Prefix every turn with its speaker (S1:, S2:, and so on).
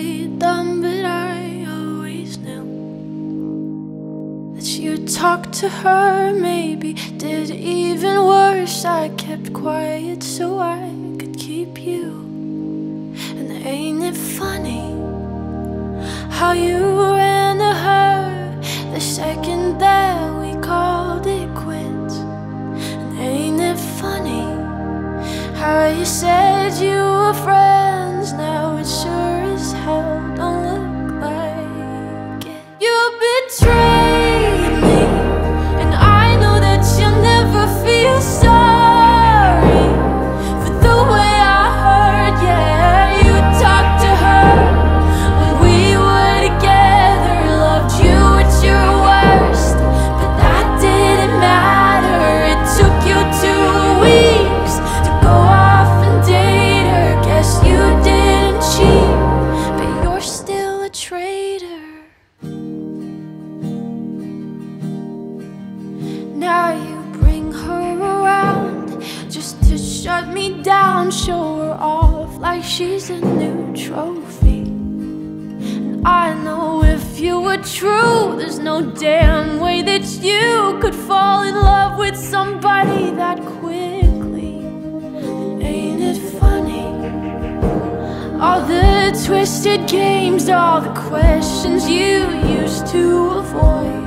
S1: played dumb, but I always knew that you talked to her, maybe did even worse. I kept quiet so I could keep you. And ain't it funny how you ran to her the second that we called it quits? And ain't it funny how you said you were friends, now it sure as hell don't look like it. You betrayed me, and I know that you'll never feel sorry for the way I hurt. Yeah, you talked to her when we were together, loved you at your worst, but that didn't matter. It took you 2 weeks to go off and date her. Guess you didn't cheat, but you're still a traitor. Now you bring her around just to shut me down, show her off like she's a new trophy. And I know if you were true, there's no damn way that you could fall in love with somebody that quickly. And ain't it funny, all the twisted games, all the questions you used to avoid?